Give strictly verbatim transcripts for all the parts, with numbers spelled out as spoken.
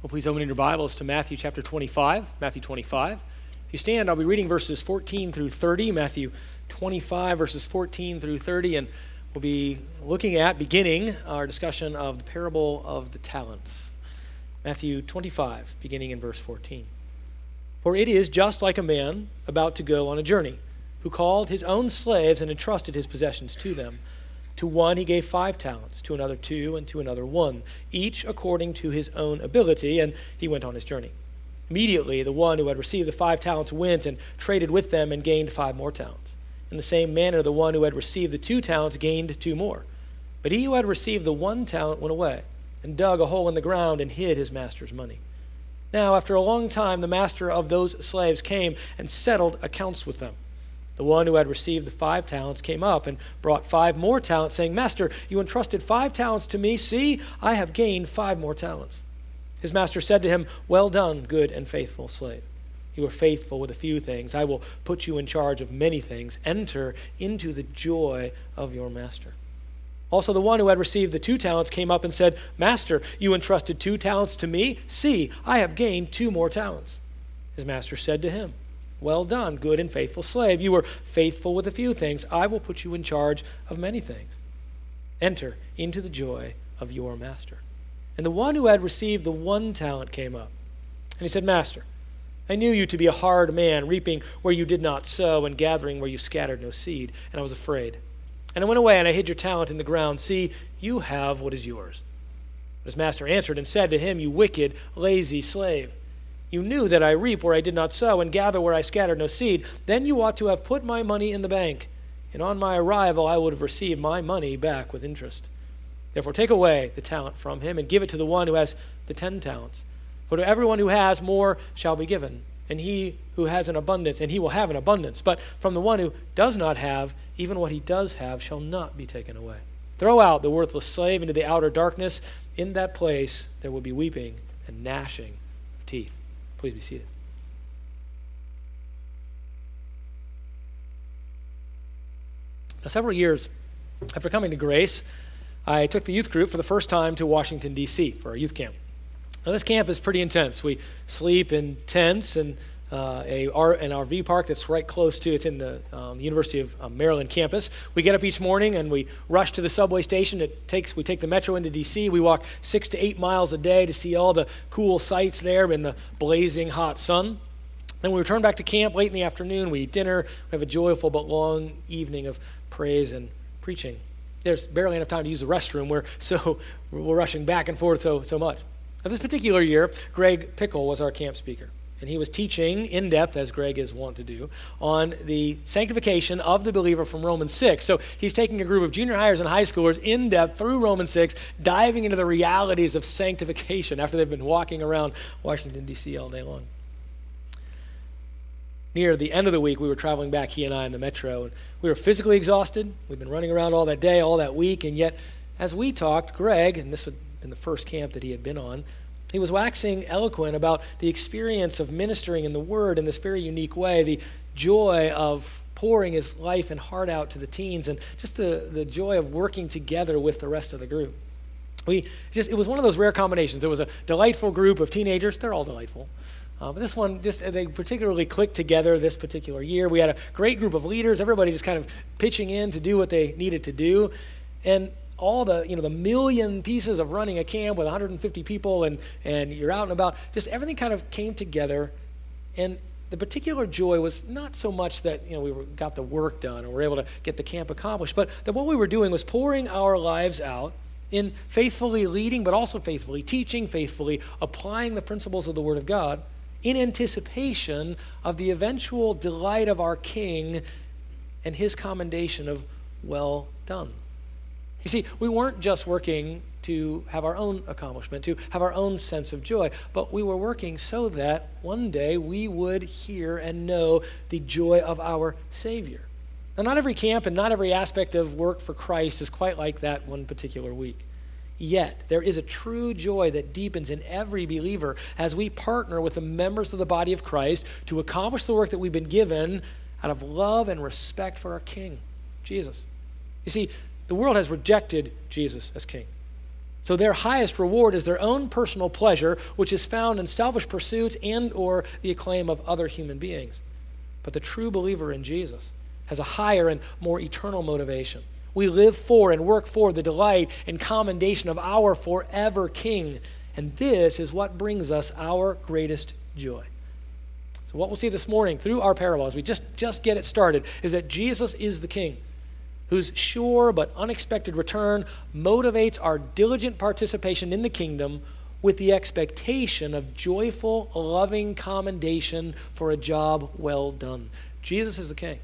Well, please open in your Bibles to Matthew chapter twenty-five. Matthew twenty-five. If you stand, I'll be reading verses fourteen through thirty. Matthew twenty-five, verses fourteen through thirty. And we'll be looking at, beginning our discussion of the parable of the talents. Matthew twenty-five, beginning in verse fourteen. For it is just like a man about to go on a journey, who called his own slaves and entrusted his possessions to them. To one he gave five talents, to another two, and to another one, each according to his own ability, and he went on his journey. Immediately the one who had received the five talents went and traded with them and gained five more talents. In the same manner the one who had received the two talents gained two more. But he who had received the one talent went away, and dug a hole in the ground and hid his master's money. Now after a long time the master of those slaves came and settled accounts with them. The one who had received the five talents came up and brought five more talents, saying, Master, you entrusted five talents to me. See, I have gained five more talents. His master said to him, Well done, good and faithful slave. You were faithful with a few things. I will put you in charge of many things. Enter into the joy of your master. Also the one who had received the two talents came up and said, Master, you entrusted two talents to me. See, I have gained two more talents. His master said to him, Well done, good and faithful slave. You were faithful with a few things. I will put you in charge of many things. Enter into the joy of your master. And the one who had received the one talent came up. And he said, Master, I knew you to be a hard man, reaping where you did not sow and gathering where you scattered no seed. And I was afraid. And I went away and I hid your talent in the ground. See, you have what is yours. But his master answered and said to him, You wicked, lazy slave. You knew that I reap where I did not sow and gather where I scattered no seed. Then you ought to have put my money in the bank, and on my arrival I would have received my money back with interest. Therefore take away the talent from him and give it to the one who has the ten talents. For to everyone who has, more shall be given, and he who has an abundance, and he will have an abundance. But from the one who does not have, even what he does have shall not be taken away. Throw out the worthless slave into the outer darkness. In that place there will be weeping and gnashing of teeth. Please be seated. Now, several years after coming to Grace, I took the youth group for the first time to Washington, D C for a youth camp. Now, this camp is pretty intense. We sleep in tents and uh, a R, an R V park that's right close to, it's in the, um, the University of um, Maryland campus. We get up each morning and we rush to the subway station. It takes we take the metro into D C. We walk six to eight miles a day to see all the cool sights there in the blazing hot sun. Then we return back to camp late in the afternoon. We eat dinner. We have a joyful but long evening of praise and preaching. There's barely enough time to use the restroom. We're so we're rushing back and forth so so much. Now, this particular year, Greg Pickle was our camp speaker. And he was teaching in depth, as Greg is wont to do, on the sanctification of the believer from Romans six. So he's taking a group of junior hires and high schoolers in depth through Romans six, diving into the realities of sanctification after they've been walking around Washington, D C all day long. Near the end of the week, we were traveling back, he and I, in the metro, and we were physically exhausted. We'd been running around all that day, all that week, and yet as we talked, Greg, and this had been the first camp that he had been on, he was waxing eloquent about the experience of ministering in the Word in this very unique way, the joy of pouring his life and heart out to the teens, and just the, the joy of working together with the rest of the group. We just It was one of those rare combinations. It was a delightful group of teenagers. They're all delightful. Uh, but this one, just they particularly clicked together this particular year. We had a great group of leaders, everybody just kind of pitching in to do what they needed to do. And all the, you know, the million pieces of running a camp with one hundred fifty people and, and you're out and about, just everything kind of came together. And the particular joy was not so much that, you know, we were, got the work done and were able to get the camp accomplished, but that what we were doing was pouring our lives out in faithfully leading, but also faithfully teaching, faithfully applying the principles of the Word of God in anticipation of the eventual delight of our King and his commendation of well done. You see, we weren't just working to have our own accomplishment, to have our own sense of joy, but we were working so that one day we would hear and know the joy of our Savior. Now, not every camp and not every aspect of work for Christ is quite like that one particular week. Yet, there is a true joy that deepens in every believer as we partner with the members of the body of Christ to accomplish the work that we've been given out of love and respect for our King, Jesus. You see, the world has rejected Jesus as King. So their highest reward is their own personal pleasure, which is found in selfish pursuits and or the acclaim of other human beings. But the true believer in Jesus has a higher and more eternal motivation. We live for and work for the delight and commendation of our forever King. And this is what brings us our greatest joy. So what we'll see this morning through our parable, as we just, just get it started, is that Jesus is the King, whose sure but unexpected return motivates our diligent participation in the kingdom with the expectation of joyful, loving commendation for a job well done. Jesus is the King,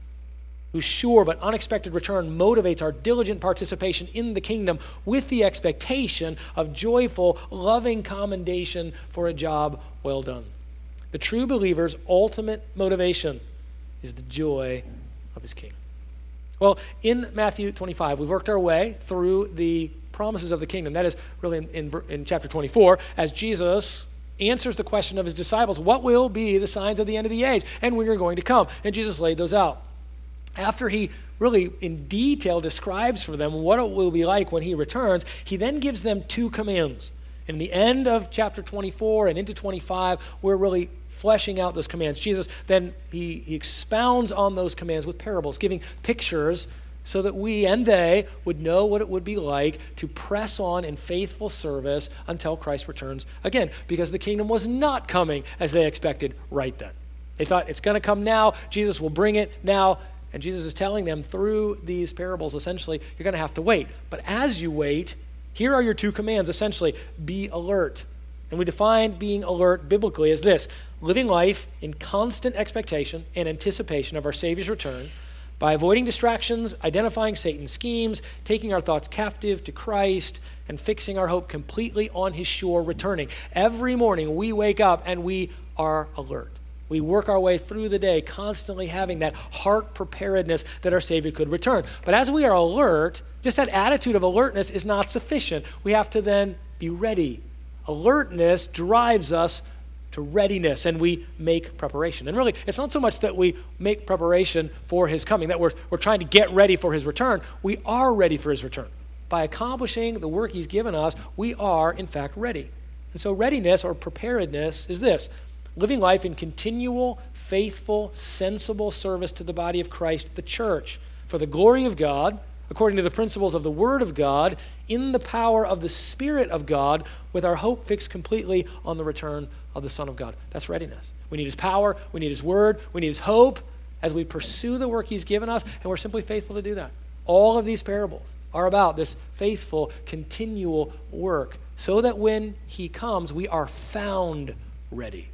whose sure but unexpected return motivates our diligent participation in the kingdom with the expectation of joyful, loving commendation for a job well done. The true believer's ultimate motivation is the joy of his King. Well, in Matthew twenty-five, we've worked our way through the promises of the kingdom. That is really in, in, in chapter twenty-four, as Jesus answers the question of his disciples, what will be the signs of the end of the age and when you're going to come? And Jesus laid those out. After he really in detail describes for them what it will be like when he returns, he then gives them two commands. In the end of chapter twenty-four and into twenty-five, we're really fleshing out those commands. Jesus then, he, he expounds on those commands with parables, giving pictures so that we and they would know what it would be like to press on in faithful service until Christ returns again, because the kingdom was not coming as they expected right then. They thought it's going to come now, Jesus will bring it now, and Jesus is telling them through these parables, essentially, you're going to have to wait. But as you wait, here are your two commands, essentially. Be alert. And we define being alert biblically as this: living life in constant expectation and anticipation of our Savior's return by avoiding distractions, identifying Satan's schemes, taking our thoughts captive to Christ, and fixing our hope completely on his sure returning. Every morning we wake up and we are alert. We work our way through the day, constantly having that heart preparedness that our Savior could return. But as we are alert, just that attitude of alertness is not sufficient. We have to then be ready. Alertness drives us to readiness, and we make preparation. And really, it's not so much that we make preparation for his coming, that we're, we're trying to get ready for his return. We are ready for his return. By accomplishing the work he's given us, we are, in fact, ready. And so readiness or preparedness is this: living life in continual, faithful, sensible service to the body of Christ, the church, for the glory of God, according to the principles of the Word of God, in the power of the Spirit of God, with our hope fixed completely on the return of the Son of God. That's readiness. We need his power, we need his Word, we need his hope as we pursue the work he's given us, and we're simply faithful to do that. All of these parables are about this faithful, continual work, so that when he comes, we are found ready.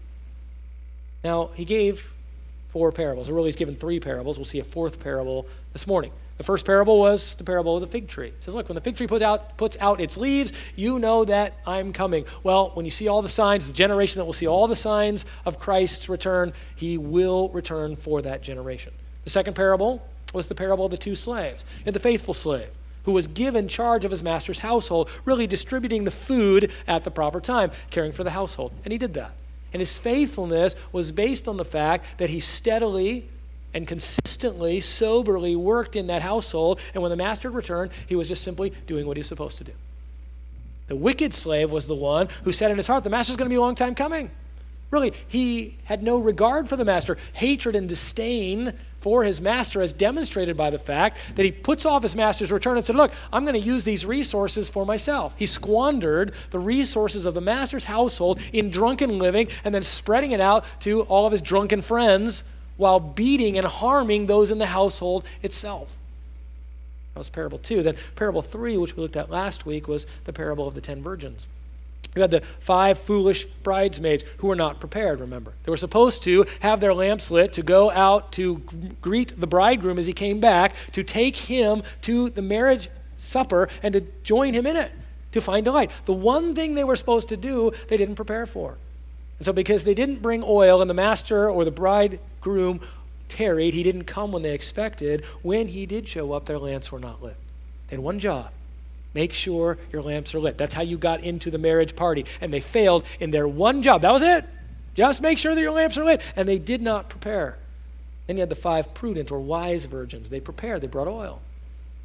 Now, he gave four parables, or really he's given three parables. We'll see a fourth parable this morning. The first parable was the parable of the fig tree. It says, look, when the fig tree put out, puts out its leaves, you know that I'm coming. Well, when you see all the signs, the generation that will see all the signs of Christ's return, he will return for that generation. The second parable was the parable of the two slaves. And the faithful slave, who was given charge of his master's household, really distributing the food at the proper time, caring for the household. And he did that. And his faithfulness was based on the fact that he steadily and consistently, soberly worked in that household, and when the master returned, he was just simply doing what he was supposed to do. The wicked slave was the one who said in his heart, the master's going to be a long time coming. Really, he had no regard for the master. Hatred and disdain for his master, as demonstrated by the fact that he puts off his master's return and said, look, I'm going to use these resources for myself. He squandered the resources of the master's household in drunken living and then spreading it out to all of his drunken friends while beating and harming those in the household itself. That was parable two. Then parable three, which we looked at last week, was the parable of the ten virgins. You had the five foolish bridesmaids who were not prepared, remember. They were supposed to have their lamps lit to go out to greet the bridegroom as he came back, to take him to the marriage supper and to join him in it, to find delight. The one thing they were supposed to do, they didn't prepare for. And so because they didn't bring oil and the master or the bridegroom tarried, he didn't come when they expected, when he did show up, their lamps were not lit. They had one job: make sure your lamps are lit. That's how you got into the marriage party. And they failed in their one job. That was it. Just make sure that your lamps are lit. And they did not prepare. Then you had the five prudent or wise virgins. They prepared. They brought oil.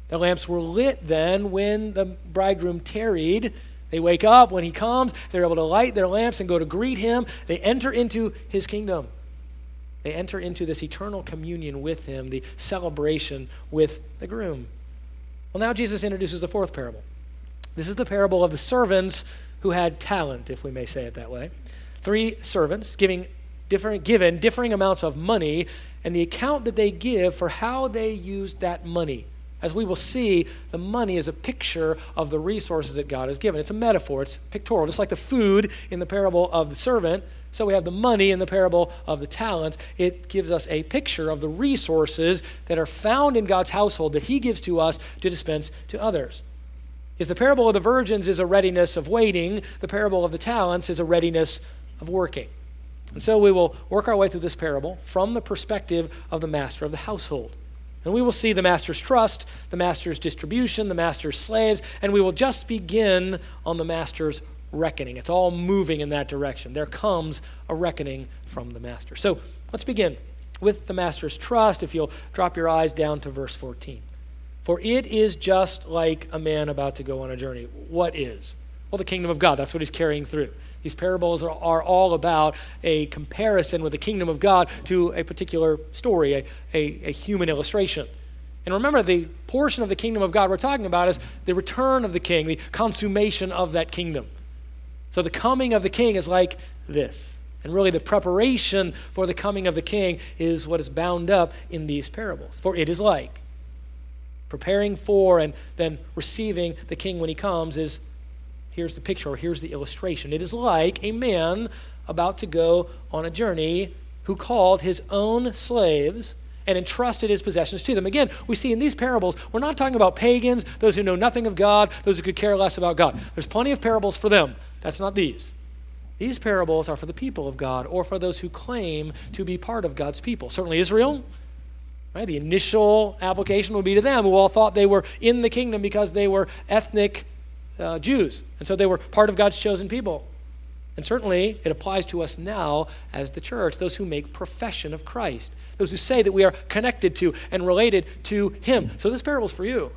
The lamps were lit then when the bridegroom tarried. They wake up when he comes. They're able to light their lamps and go to greet him. They enter into his kingdom. They enter into this eternal communion with him, the celebration with the groom. Well, now Jesus introduces the fourth parable. This is the parable of the servants who had talent, if we may say it that way. Three servants giving different, given differing amounts of money, and the account that they give for how they used that money. As we will see, the money is a picture of the resources that God has given. It's a metaphor. It's pictorial, just like the food in the parable of the servant. So we have the money in the parable of the talents. It gives us a picture of the resources that are found in God's household that he gives to us to dispense to others. If the parable of the virgins is a readiness of waiting, the parable of the talents is a readiness of working. And so we will work our way through this parable from the perspective of the master of the household. And we will see the master's trust, the master's distribution, the master's slaves, and we will just begin on the master's reckoning. It's all moving in that direction. There comes a reckoning from the master. So let's begin with the master's trust. If you'll drop your eyes down to verse fourteen. For it is just like a man about to go on a journey. What is? Well, the kingdom of God. That's what he's carrying through. These parables are, are all about a comparison with the kingdom of God to a particular story, a, a, a human illustration. And remember, the portion of the kingdom of God we're talking about is the return of the king, the consummation of that kingdom. So the coming of the king is like this. And really the preparation for the coming of the king is what is bound up in these parables. For it is like. Preparing for and then receiving the king when he comes is, here's the picture, or here's the illustration. It is like a man about to go on a journey who called his own slaves and entrusted his possessions to them. Again, we see in these parables, we're not talking about pagans, those who know nothing of God, those who could care less about God. There's plenty of parables for them. That's not these. These parables are for the people of God or for those who claim to be part of God's people. Certainly Israel, right? The initial application would be to them who all thought they were in the kingdom because they were ethnic Uh, Jews. And so they were part of God's chosen people. And certainly it applies to us now as the church, those who make profession of Christ, those who say that we are connected to and related to him. So this parable is for you.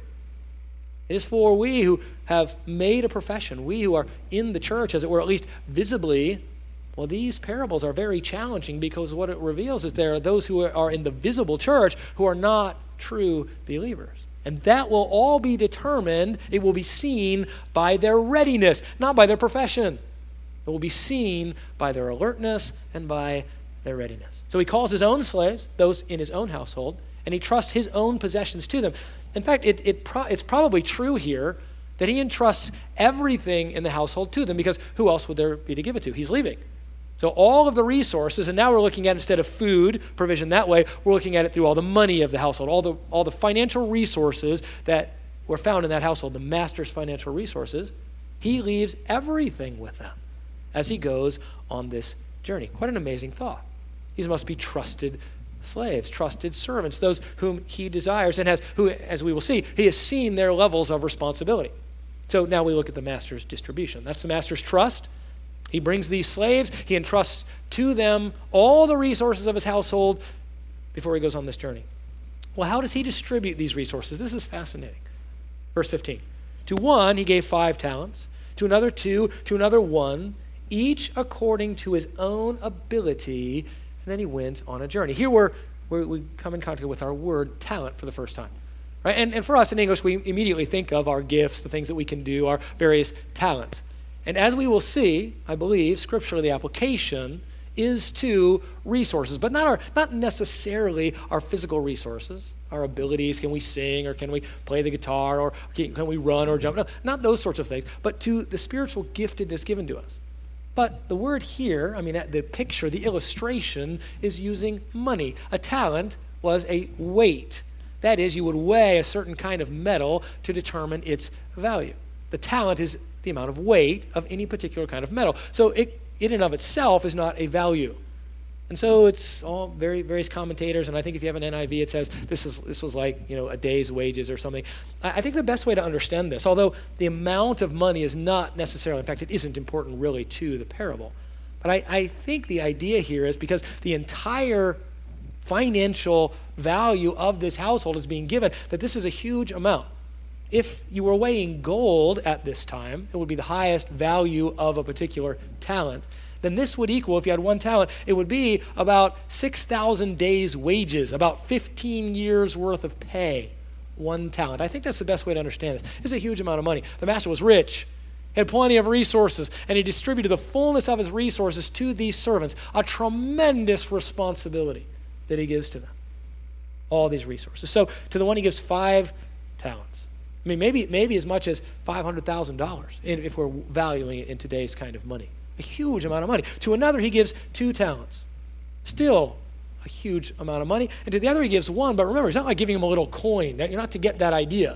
It is for we who have made a profession, we who are in the church, as it were, at least visibly. Well, these parables are very challenging because what it reveals is there are those who are in the visible church who are not true believers. And that will all be determined, it will be seen by their readiness, not by their profession. It will be seen by their alertness and by their readiness. So he calls his own slaves, those in his own household, and he trusts his own possessions to them. In fact, it, it pro- it's probably true here that he entrusts everything in the household to them, because who else would there be to give it to? He's leaving. So all of the resources, and now we're looking at, instead of food provision that way, we're looking at it through all the money of the household, all the all the financial resources that were found in that household, the master's financial resources. He leaves everything with them as he goes on this journey. Quite an amazing thought. These must be trusted slaves, trusted servants, those whom he desires and has, who, as we will see, he has seen their levels of responsibility. So now we look at the master's distribution. That's the master's trust. He brings these slaves, he entrusts to them all the resources of his household before he goes on this journey. Well, how does he distribute these resources? This is fascinating. Verse fifteen. To one he gave five talents, to another two, to another one, each according to his own ability, and then he went on a journey. Here we're, we're, we come in contact with our word talent for the first time. Right? And, and for us in English, we immediately think of our gifts, the things that we can do, our various talents. And as we will see, I believe, scripturally, the application is to resources, but not our, not necessarily our physical resources, our abilities. Can we sing, or can we play the guitar, or can, can we run or jump? No, not those sorts of things, but to the spiritual giftedness given to us. But the word here, I mean, the picture, the illustration is using money. A talent was a weight. That is, you would weigh a certain kind of metal to determine its value. The talent is the amount of weight of any particular kind of metal. So it, in and of itself, is not a value. And so it's all very various commentators, and I think if you have an N I V, it says this is this was like, you know, a day's wages or something. I, I think the best way to understand this, although the amount of money is not necessarily, in fact, it isn't important really to the parable, but I, I think the idea here is because the entire financial value of this household is being given, that this is a huge amount. if you were weighing gold at this time, it would be the highest value of a particular talent. Then this would equal, if you had one talent, it would be about six thousand days' wages, about fifteen years' worth of pay, one talent. I think that's the best way to understand this. It's a huge amount of money. The master was rich, he had plenty of resources, and he distributed the fullness of his resources to these servants, a tremendous responsibility that he gives to them, all these resources. So to the one he gives five talents. I mean, maybe, maybe as much as five hundred thousand dollars if we're valuing it in today's kind of money. A huge amount of money. To another, he gives two talents. Still a huge amount of money. And to the other, he gives one. But remember, it's not like giving him a little coin. You're not to get that idea.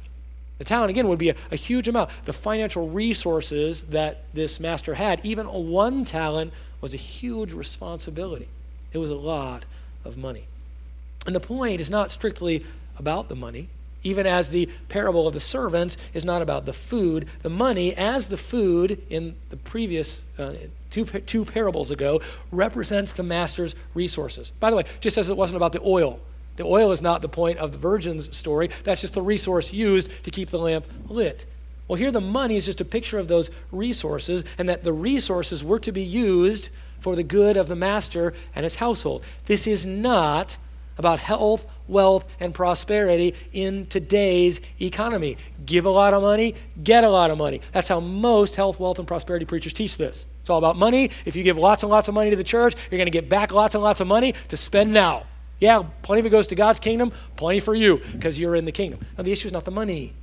The talent, again, would be a, a huge amount. The financial resources that this master had, even a one talent, was a huge responsibility. It was a lot of money. And the point is not strictly about the money. Even as the parable of the servants is not about the food, the money as the food in the previous uh, two, two parables ago represents the master's resources. By the way, just as it wasn't about the oil. The oil is not the point of the virgin's story. That's just the resource used to keep the lamp lit. Well, here the money is just a picture of those resources, and that the resources were to be used for the good of the master and his household. This is not about health, wealth, and prosperity in today's economy. Give a lot of money, get a lot of money. That's how most health, wealth, and prosperity preachers teach this. It's all about money. If you give lots and lots of money to the church, you're going to get back lots and lots of money to spend now. Yeah, plenty of it goes to God's kingdom, plenty for you because you're in the kingdom. Now, the issue is not the money.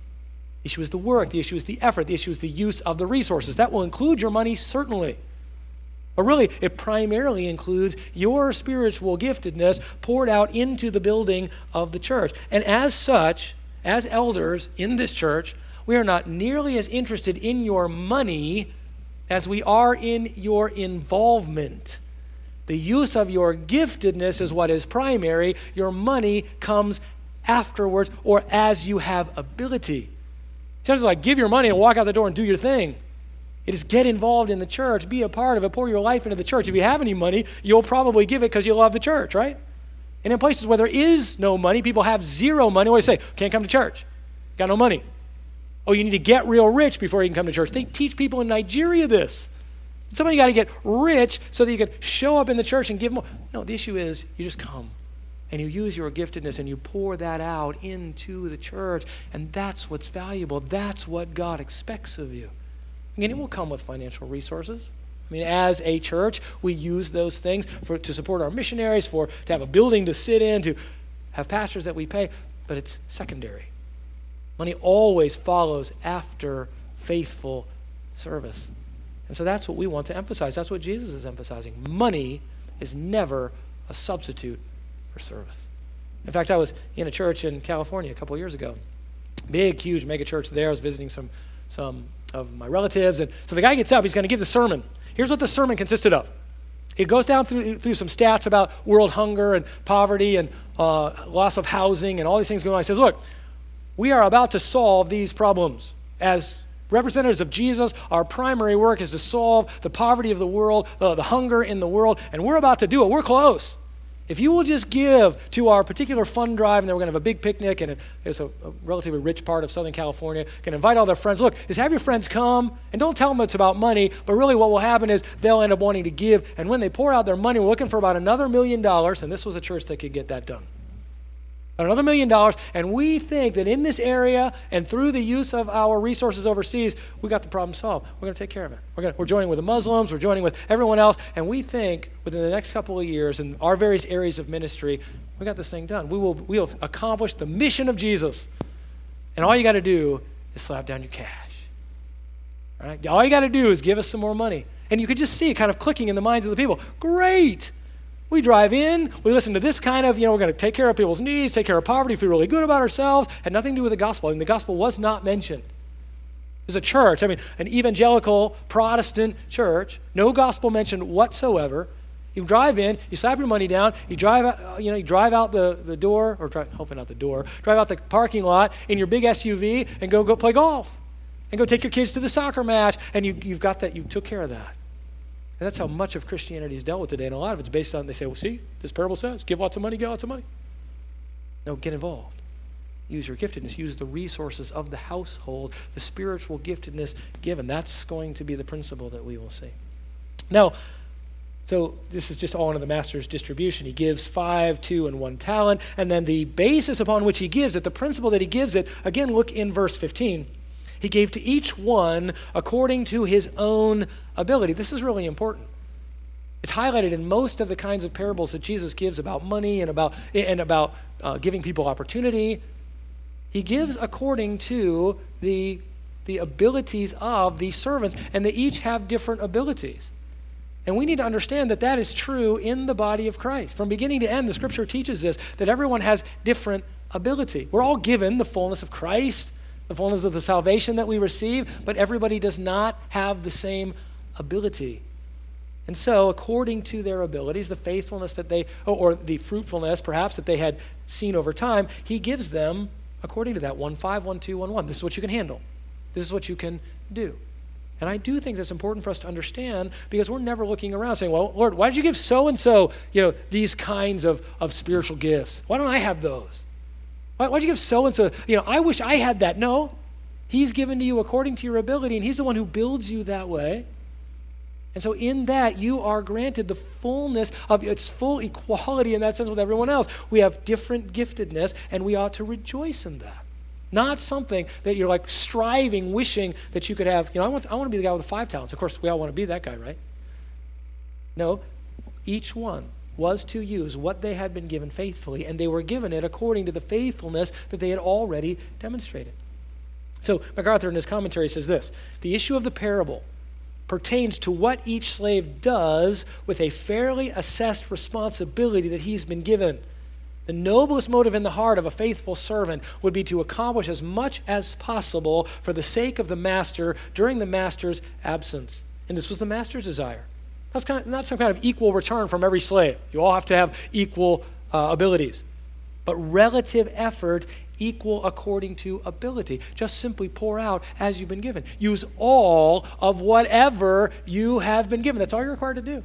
The issue is the work. The issue is the effort. The issue is the use of the resources. That will include your money, certainly. But really, it primarily includes your spiritual giftedness poured out into the building of the church. And as such, as elders in this church, we are not nearly as interested in your money as we are in your involvement. The use of your giftedness is what is primary. Your money comes afterwards or as you have ability. It's not just like give your money and walk out the door and do your thing. It is get involved in the church, be a part of it, pour your life into the church. If you have any money, you'll probably give it because you love the church, right? And in places where there is no money, people have zero money. What do you say? Can't come to church. Got no money. Oh, you need to get real rich before you can come to church. They teach people in Nigeria this. Somebody got to get rich so that you can show up in the church and give more. No, the issue is you just come and you use your giftedness and you pour that out into the church. And that's what's valuable. That's what God expects of you. Again, it will come with financial resources. I mean, as a church, we use those things for to support our missionaries, for to have a building to sit in, to have pastors that we pay, but it's secondary. Money always follows after faithful service. And so that's what we want to emphasize. That's what Jesus is emphasizing. Money is never a substitute for service. In fact, I was in a church in California a couple of years ago. Big, huge mega church there. I was visiting some some of my relatives. And so the guy gets up, he's going to give the sermon. Here's what the sermon consisted of. It goes down through, through some stats about world hunger and poverty and uh, loss of housing and all these things going on. He says, look, we are about to solve these problems. As representatives of Jesus, our primary work is to solve the poverty of the world, uh, the hunger in the world, and we're about to do it. We're close. If you will just give to our particular fund drive, and then we're going to have a big picnic, and it's a, a relatively rich part of Southern California, can invite all their friends. Look, just have your friends come, and don't tell them it's about money, but really what will happen is they'll end up wanting to give, and when they pour out their money, we're looking for about another million dollars, and this was a church that could get that done. Another million dollars, and we think that in this area and through the use of our resources overseas, we got the problem solved. We're going to take care of it. We're, going to, we're joining with the Muslims, we're joining with everyone else, and we think within the next couple of years in our various areas of ministry, we got this thing done. We will we will accomplish the mission of Jesus, and all you got to do is slap down your cash. All right? All you got to do is give us some more money, and you could just see it kind of clicking in the minds of the people. Great. We drive in, we listen to this kind of, you know, we're going to take care of people's needs, take care of poverty, feel really good about ourselves. Had nothing to do with the gospel. I mean, the gospel was not mentioned. There's a church, I mean, an evangelical Protestant church, no gospel mentioned whatsoever. You drive in, you slap your money down, you drive out, you know, you drive out the, the door, or drive, hopefully not the door, drive out the parking lot in your big S U V and go go play golf. And go take your kids to the soccer match, and you, you've got that, you took care of that. And that's how much of Christianity is dealt with today. And a lot of it's based on, they say, well, see, this parable says, give lots of money, get lots of money. No, get involved. use your giftedness. Use the resources of the household, the spiritual giftedness given. That's going to be the principle that we will see. Now, so this is just all under the master's distribution. He gives five, two, and one talent. And then the basis upon which he gives it, the principle that he gives it, again, look in verse fifteen. He gave to each one according to his own ability. This is really important. It's highlighted in most of the kinds of parables that Jesus gives about money and about, and about uh, giving people opportunity. He gives according to the, the abilities of the servants, and they each have different abilities. And we need to understand that that is true in the body of Christ. From beginning to end, the scripture teaches this, that everyone has different ability. We're all given the fullness of Christ, the fullness of the salvation that we receive, but everybody does not have the same ability. And so, according to their abilities, the faithfulness that they, or the fruitfulness perhaps that they had seen over time, he gives them according to that. One, five, one, two, one, one. This is what you can handle. This is what you can do. And I do think that's important for us to understand, because we're never looking around saying, well, Lord, why did you give so-and-so, you know, these kinds of, of spiritual gifts? Why don't I have those? Why, why'd you give so-and-so, you know, I wish I had that. No, he's given to you according to your ability, and he's the one who builds you that way. And so in that, you are granted the fullness of its full equality in that sense with everyone else. We have different giftedness, and we ought to rejoice in that. Not something that you're like striving, wishing that you could have. You know, I want, I want to be the guy with the five talents. Of course, we all want to be that guy, right? No, each one was to use what they had been given faithfully, and they were given it according to the faithfulness that they had already demonstrated. So MacArthur in his commentary says this: the issue of the parable pertains to what each slave does with a fairly assessed responsibility that he's been given. The noblest motive in the heart of a faithful servant would be to accomplish as much as possible for the sake of the master during the master's absence. And this was the master's desire. That's kind of, not some kind of equal return from every slave. You all have to have equal uh, abilities. But relative effort equal according to ability. Just simply pour out as you've been given. Use all of whatever you have been given. That's all you're required to do.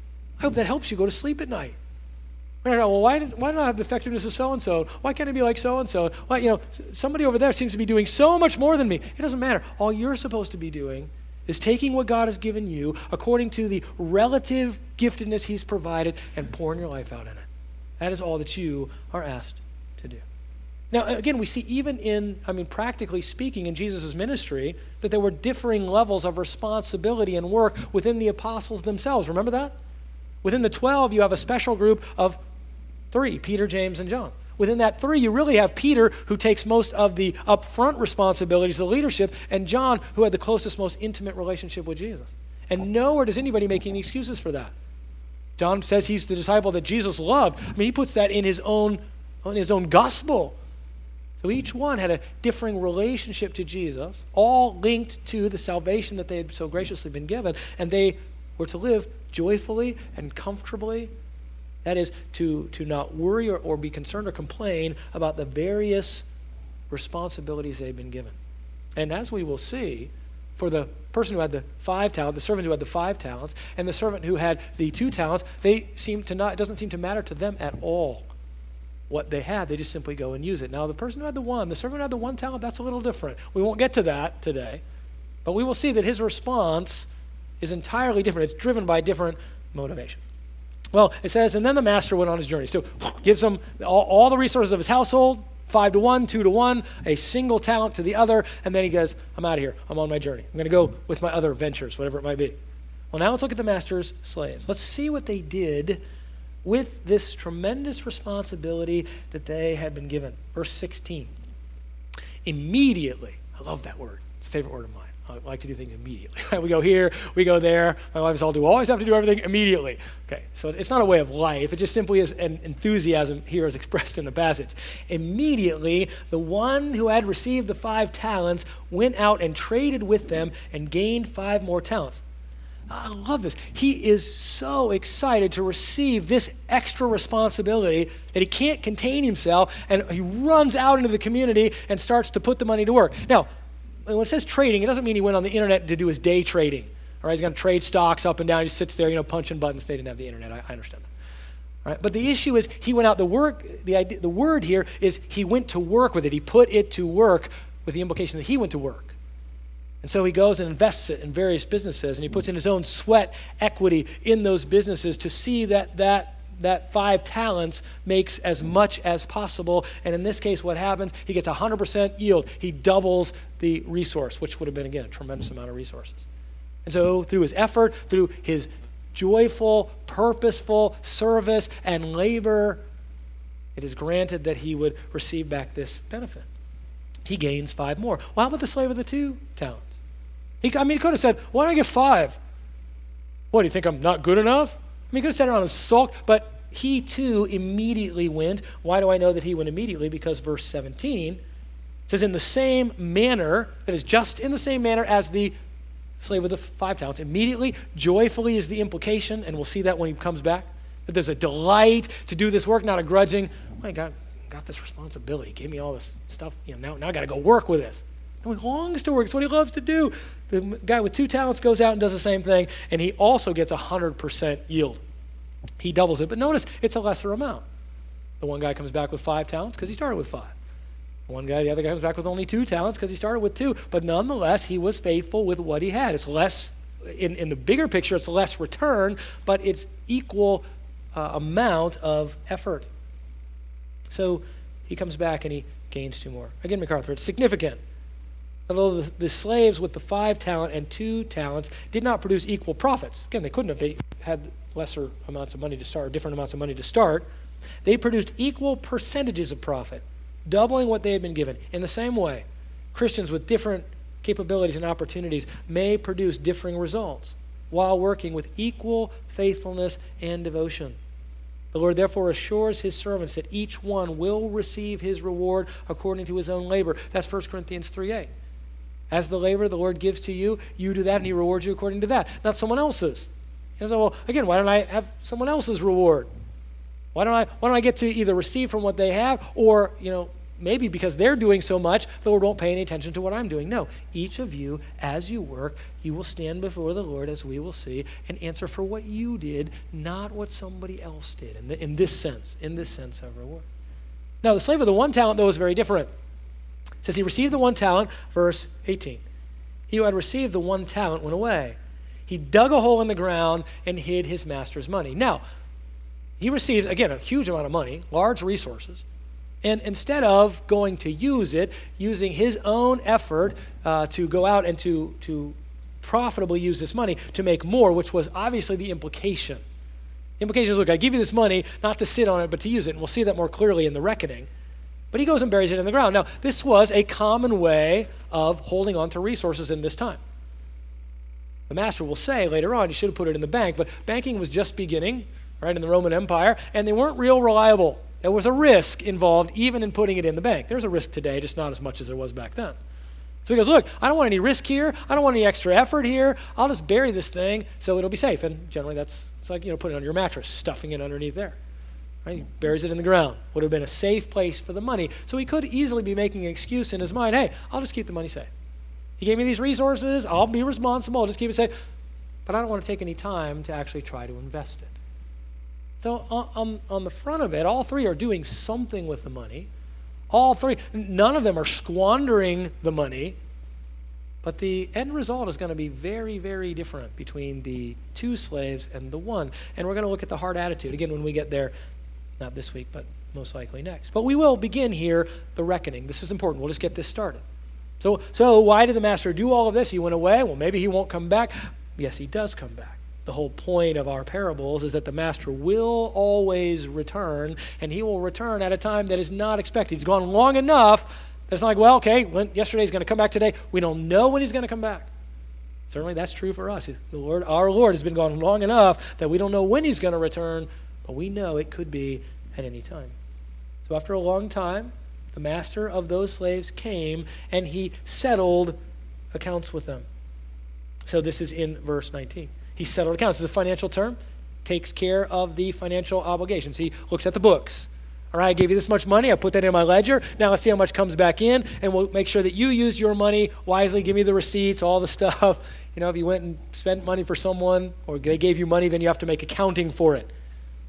I hope that helps you go to sleep at night. Well, why, did, why don't I have the effectiveness of so-and-so? Why can't I be like so-and-so? Why, you know, somebody over there seems to be doing so much more than me. It doesn't matter. All you're supposed to be doing is taking what God has given you according to the relative giftedness he's provided and pouring your life out in it. That is all that you are asked to do. Now, again, we see even in, I mean, practically speaking, in Jesus' ministry, that there were differing levels of responsibility and work within the apostles themselves. Remember that? Within the twelve, you have a special group of three, Peter, James, and John. Within that three, you really have Peter, who takes most of the upfront responsibilities of leadership, and John, who had the closest, most intimate relationship with Jesus. And nowhere does anybody make any excuses for that. John says he's the disciple that Jesus loved. I mean, he puts that in his own, in his own gospel. So each one had a differing relationship to Jesus, all linked to the salvation that they had so graciously been given, and they were to live joyfully and comfortably. That is, to, to not worry or, or be concerned or complain about the various responsibilities they've been given. And as we will see, for the person who had the five talents, the servant who had the five talents, and the servant who had the two talents, they seem to not, it doesn't seem to matter to them at all what they had. They just simply go and use it. Now, the person who had the one, the servant who had the one talent, that's a little different. We won't get to that today, but we will see that his response is entirely different. It's driven by different motivation. Well, it says, and then the master went on his journey. So gives him all, all the resources of his household, five to one, two to one, a single talent to the other, and then he goes, I'm out of here. I'm on my journey. I'm going to go with my other ventures, whatever it might be. Well, now let's look at the master's slaves. Let's see what they did with this tremendous responsibility that they had been given. Verse sixteen. Immediately, I love that word. It's a favorite word of mine. I like to do things immediately. We go here, we go there. My wives all do. Always have to do everything immediately. Okay, so it's not a way of life. It just simply is an enthusiasm here as expressed in the passage. Immediately, the one who had received the five talents went out and traded with them and gained five more talents. I love this. He is so excited to receive this extra responsibility that he can't contain himself, and he runs out into the community and starts to put the money to work. Now, when it says trading, it doesn't mean he went on the internet to do his day trading. All right, he's going to trade stocks up and down. He sits there, you know, punching buttons. They didn't have the internet. I, I understand that. Right? But the issue is he went out, the work, the idea, the word here is he went to work with it. He put it to work with the implication that he went to work. And so he goes and invests it in various businesses, and he puts in his own sweat equity in those businesses to see that that, that five talents makes as much as possible. And in this case, what happens, he gets one hundred percent yield. He doubles the resource, which would have been, again, a tremendous amount of resources. And so through his effort, through his joyful, purposeful service and labor, it is granted that he would receive back this benefit. He gains five more. Well, how about the slave of the two talents? He, I mean, he could have said, why don't I get five? What, do you think I'm not good enough? I mean, he could have sat around and sulked, but he too immediately went. Why do I know that he went immediately? Because verse seventeen says, in the same manner, that is just in the same manner as the slave with the five talents. Immediately, joyfully is the implication, and we'll see that when he comes back. That there's a delight to do this work, not a grudging, oh, I got, got this responsibility, gave me all this stuff, you know, now, now I got to go work with this. And he longs to work. It's what he loves to do. The guy with two talents goes out and does the same thing, and he also gets one hundred percent yield. He doubles it, but notice it's a lesser amount. The one guy comes back with five talents because he started with five. One guy, the other guy comes back with only two talents because he started with two. But nonetheless, he was faithful with what he had. It's less, in, in the bigger picture, it's less return, but it's equal uh, amount of effort. So he comes back and he gains two more. Again, MacArthur, it's significant. Although the, the slaves with the five talent and two talents did not produce equal profits. Again, they couldn't have. They had lesser amounts of money to start, different amounts of money to start. They produced equal percentages of profit, doubling what they had been given. In the same way, Christians with different capabilities and opportunities may produce differing results while working with equal faithfulness and devotion. The Lord therefore assures his servants that each one will receive his reward according to his own labor. That's First Corinthians three eight. As the labor the Lord gives to you, you do that and he rewards you according to that, not someone else's. You know, well, again, why don't I have someone else's reward? Why don't I why don't I get to either receive from what they have, or, you know, maybe because they're doing so much, the Lord won't pay any attention to what I'm doing. No, each of you, as you work, you will stand before the Lord, as we will see, and answer for what you did, not what somebody else did, in, the, in this sense, in this sense of reward. Now, the slave of the one talent, though, is very different. It says he received the one talent, verse eighteen. He who had received the one talent went away. He dug a hole in the ground and hid his master's money. Now, he receives, again, a huge amount of money, large resources. And instead of going to use it, using his own effort uh, to go out and to, to profitably use this money to make more, which was obviously the implication. The implication is, look, I give you this money not to sit on it, but to use it. And we'll see that more clearly in the reckoning. But he goes and buries it in the ground. Now, this was a common way of holding on to resources in this time. The master will say later on, you should have put it in the bank, but banking was just beginning, right, in the Roman Empire, and they weren't real reliable. There was a risk involved even in putting it in the bank. There's a risk today, just not as much as there was back then. So he goes, look, I don't want any risk here. I don't want any extra effort here. I'll just bury this thing so it'll be safe. And generally that's, it's like, you know, putting it on your mattress, stuffing it underneath there. Right? He buries it in the ground. Would have been a safe place for the money. So he could easily be making an excuse in his mind, hey, I'll just keep the money safe. He gave me these resources. I'll be responsible. I'll just keep it safe. But I don't want to take any time to actually try to invest it. So on, on the front of it, all three are doing something with the money. All three, none of them are squandering the money. But the end result is going to be very, very different between the two slaves and the one. And we're going to look at the heart attitude, again, when we get there, not this week, but most likely next. But we will begin here the reckoning. This is important. We'll just get this started. So, so why did the master do all of this? He went away. Well, maybe he won't come back. Yes, he does come back. The whole point of our parables is that the master will always return, and he will return at a time that is not expected. He's gone long enough that it's not like, well, okay, when, yesterday's going to come back today. We don't know when he's going to come back. Certainly that's true for us. The Lord, our Lord has been gone long enough that we don't know when he's going to return, but we know it could be at any time. So after a long time, the master of those slaves came, and he settled accounts with them. So this is in verse nineteen. He settled accounts. This is a financial term. Takes care of the financial obligations. He looks at the books. All right, I gave you this much money. I put that in my ledger. Now let's see how much comes back in, and we'll make sure that you use your money wisely. Give me the receipts, all the stuff. You know, if you went and spent money for someone, or they gave you money, then you have to make accounting for it.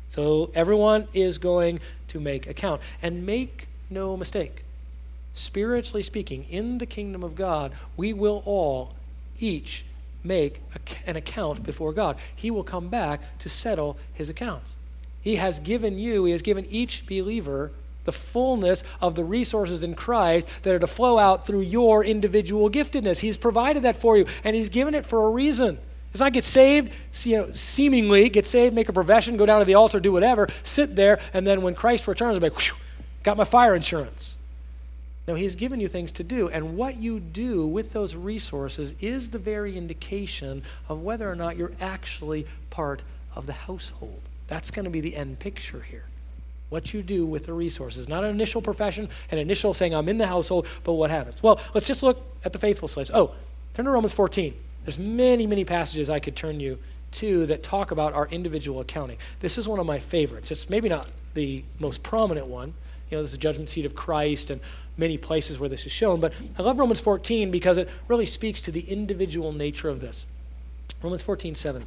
So everyone is going to make account. And make no mistake, spiritually speaking, in the kingdom of God, we will all, each, make an account before God. He will come back to settle his accounts. He has given you, he has given each believer the fullness of the resources in Christ that are to flow out through your individual giftedness. He's provided that for you, and he's given it for a reason. It's not get saved, you know, seemingly get saved, make a profession, go down to the altar, do whatever, sit there, and then when Christ returns, I'll be like, whew, got my fire insurance. No, he's given you things to do, and what you do with those resources is the very indication of whether or not you're actually part of the household. That's going to be the end picture here. What you do with the resources. Not an initial profession, an initial saying, I'm in the household, but what happens? Well, let's just look at the faithful slaves. Oh, turn to Romans fourteen. There's many, many passages I could turn you to that talk about our individual accounting. This is one of my favorites. It's maybe not the most prominent one. You know, this is the judgment seat of Christ and many places where this is shown. But I love Romans fourteen because it really speaks to the individual nature of this. Romans fourteen, seven.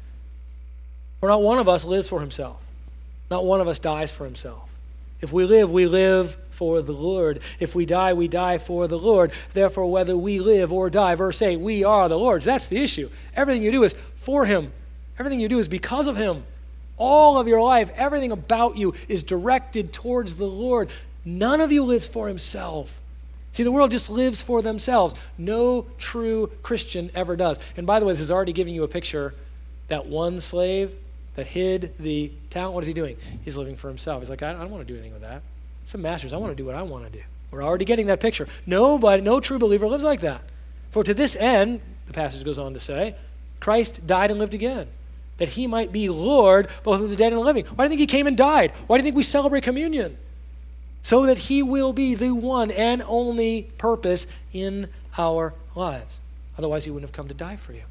For not one of us lives for himself. Not one of us dies for himself. If we live, we live for the Lord. If we die, we die for the Lord. Therefore, whether we live or die, verse eight, we are the Lord's. That's the issue. Everything you do is for him. Everything you do is because of him. All of your life, everything about you is directed towards the Lord. None of you lives for himself. See, the world just lives for themselves. No true Christian ever does. And by the way, this is already giving you a picture. That one slave that hid the talent, what is he doing? He's living for himself. He's like, I don't want to do anything with that. Some masters, I want to do what I want to do. We're already getting that picture. Nobody, no true believer lives like that. For to this end, the passage goes on to say, Christ died and lived again, that he might be Lord both of the dead and the living. Why do you think he came and died? Why do you think we celebrate communion? So that he will be the one and only purpose in our lives. Otherwise, he wouldn't have come to die for you.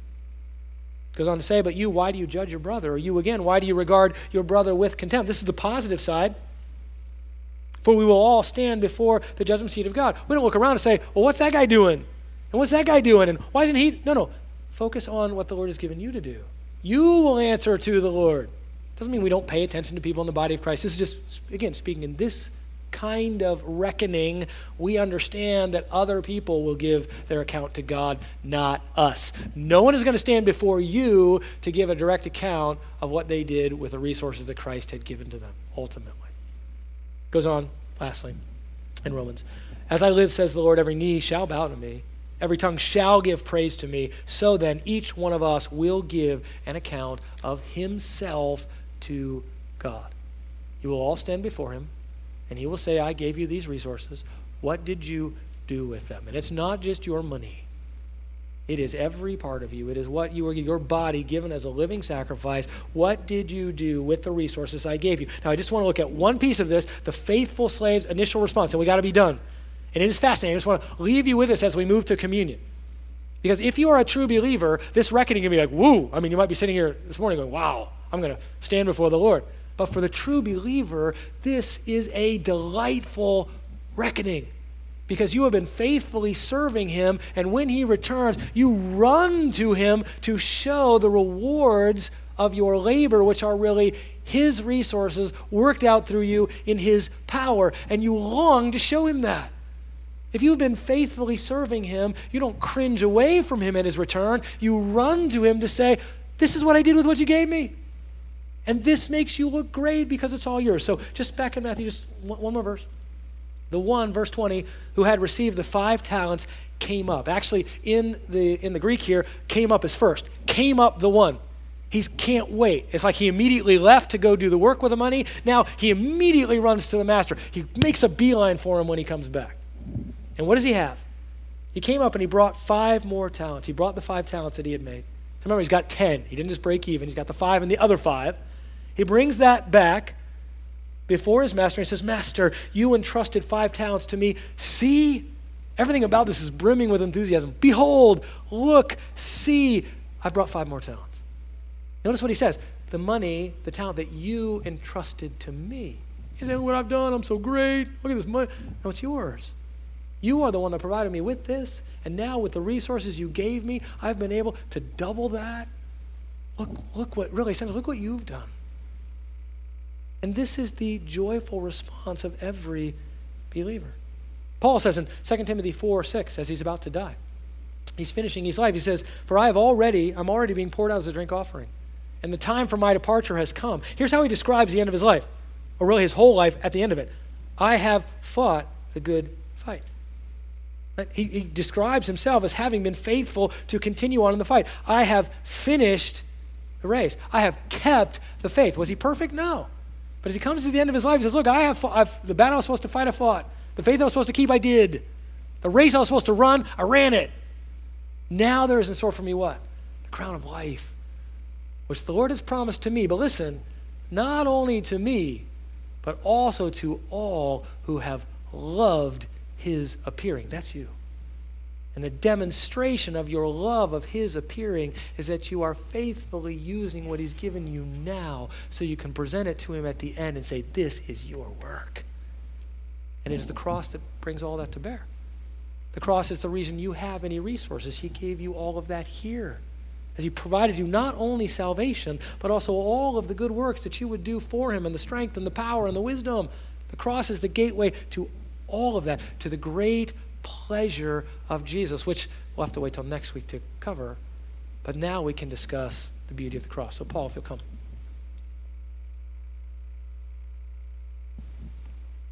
Goes on to say, but you, why do you judge your brother? Or you again, why do you regard your brother with contempt? This is the positive side. For we will all stand before the judgment seat of God. We don't look around and say, well, what's that guy doing? And what's that guy doing? And why isn't he? No, no. Focus on what the Lord has given you to do. You will answer to the Lord. Doesn't mean we don't pay attention to people in the body of Christ. This is just, again, speaking in this kind of reckoning, we understand that other people will give their account to God, not us. No one is going to stand before you to give a direct account of what they did with the resources that Christ had given to them, ultimately. Goes on, lastly, in Romans. As I live, says the Lord, every knee shall bow to me, every tongue shall give praise to me. So then each one of us will give an account of himself to God. You will all stand before him, and he will say, I gave you these resources. What did you do with them? And it's not just your money. It is every part of you. It is what you were, your body given as a living sacrifice. What did you do with the resources I gave you? Now, I just want to look at one piece of this, the faithful slave's initial response, and we got to be done. And it is fascinating. I just want to leave you with this as we move to communion. Because if you are a true believer, this reckoning can be like, woo. I mean, you might be sitting here this morning going, wow, I'm going to stand before the Lord. But for the true believer, this is a delightful reckoning because you have been faithfully serving him, and when he returns, you run to him to show the rewards of your labor, which are really his resources worked out through you in his power, and you long to show him that. If you've been faithfully serving him, you don't cringe away from him at his return. You run to him to say, this is what I did with what you gave me. And this makes you look great because it's all yours. So just back in Matthew, just one, one more verse. The one, verse twenty, who had received the five talents came up. Actually, in the in the Greek here, came up as first. Came up the one. He can't wait. It's like he immediately left to go do the work with the money. Now he immediately runs to the master. He makes a beeline for him when he comes back. And what does he have? He came up and he brought five more talents. He brought the five talents that he had made. So remember, he's got ten. He didn't just break even. He's got the five and the other five. He brings that back before his master and he says, Master, you entrusted five talents to me. See, everything about this is brimming with enthusiasm. Behold, look, see, I brought five more talents. Notice what he says. The money, the talent that you entrusted to me. He said, what I've done, I'm so great. Look at this money. No, it's yours. You are the one that provided me with this, and now with the resources you gave me, I've been able to double that. Look, look what really says, look what you've done. And this is the joyful response of every believer. Paul says in Second Timothy four six, as he's about to die, he's finishing his life, he says, for I have already, I'm already being poured out as a drink offering, and the time for my departure has come. Here's how he describes the end of his life, or really his whole life at the end of it. I have fought the good fight. Right? He, he describes himself as having been faithful to continue on in the fight. I have finished the race. I have kept the faith. Was he perfect? No. But as he comes to the end of his life, he says, look, I have fought, I've, the battle I was supposed to fight, I fought. The faith I was supposed to keep, I did. The race I was supposed to run, I ran it. Now there is in store for me what? The crown of life, which the Lord has promised to me. But listen, not only to me, but also to all who have loved his appearing. That's you. And the demonstration of your love of his appearing is that you are faithfully using what he's given you now so you can present it to him at the end and say, this is your work. And it is the cross that brings all that to bear. The cross is the reason you have any resources. He gave you all of that here, as he provided you not only salvation, but also all of the good works that you would do for him, and the strength and the power and the wisdom. The cross is the gateway to all of that, to the great pleasure of Jesus, which we'll have to wait till next week to cover. But now we can discuss the beauty of the cross. So Paul, if you'll come.